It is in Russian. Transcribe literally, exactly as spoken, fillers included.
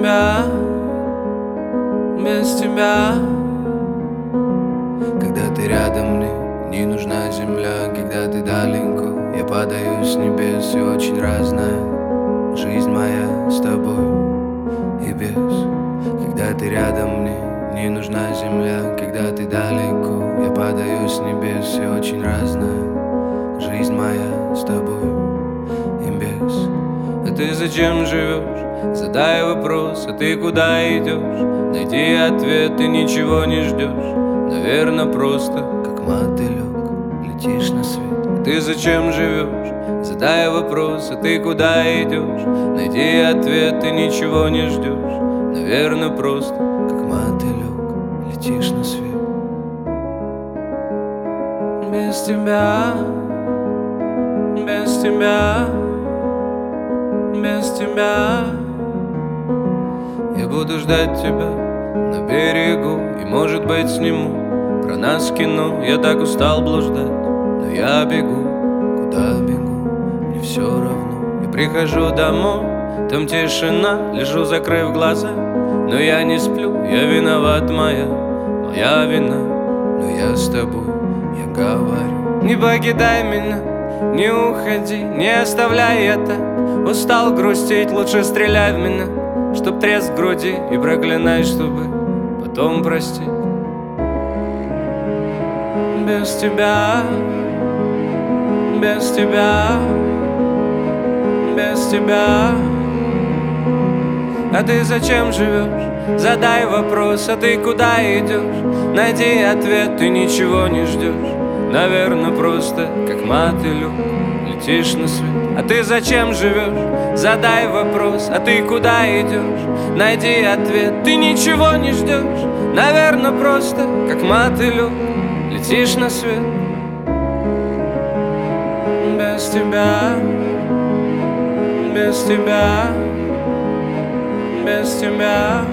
тебя, без тебя. Когда ты рядом, мне не нужна земля. Когда ты далеко, я падаю с небес. И очень разная жизнь моя с тобой и без. Когда ты рядом, мне не нужна земля. Когда ты далеко, я падаю с небес. И очень разная жизнь моя с тобой и без. А ты зачем живешь? Задай вопрос, а ты куда идешь? Найди ответ, ты ничего не ждешь. Наверно, просто как мотылек летишь на свет. А ты зачем живешь? Задай вопрос, а ты куда идешь? Найди ответ, ты ничего не ждешь. Наверно, просто как мотылек летишь на свет. Без тебя, без тебя, без тебя. Я буду ждать тебя на берегу, и, может быть, сниму про нас кино. Я так устал блуждать, но я бегу. Куда бегу, мне все равно. Я прихожу домой, там тишина, лежу, закрыв глаза. Но я не сплю, я виноват, моя, моя вина. Но я с тобой, я говорю. Не покидай меня, не уходи, не оставляй это. Устал грустить, лучше стреляй в меня, чтоб треск в груди, и проклинай, чтобы потом простить. Без тебя, без тебя, без тебя. А ты зачем живешь? Задай вопрос, а ты куда идешь? Найди ответ, ты ничего не ждешь. Наверно, просто как мотылек летишь на свет. А ты зачем живешь? Задай вопрос, а ты куда идешь? Найди ответ, ты ничего не ждешь. Наверно, просто как мотылек летишь на свет. Без тебя, без тебя, без тебя.